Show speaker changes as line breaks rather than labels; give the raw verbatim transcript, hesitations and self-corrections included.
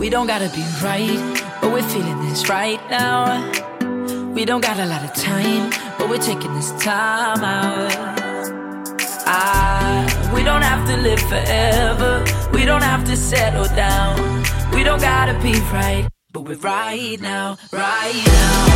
We don't gotta be right, but we're feeling this right now. We don't got a lot of time, but we're taking this time out. Ah, we don't have to live forever. We don't have to settle down. We don't gotta be right, but we're right now, right now.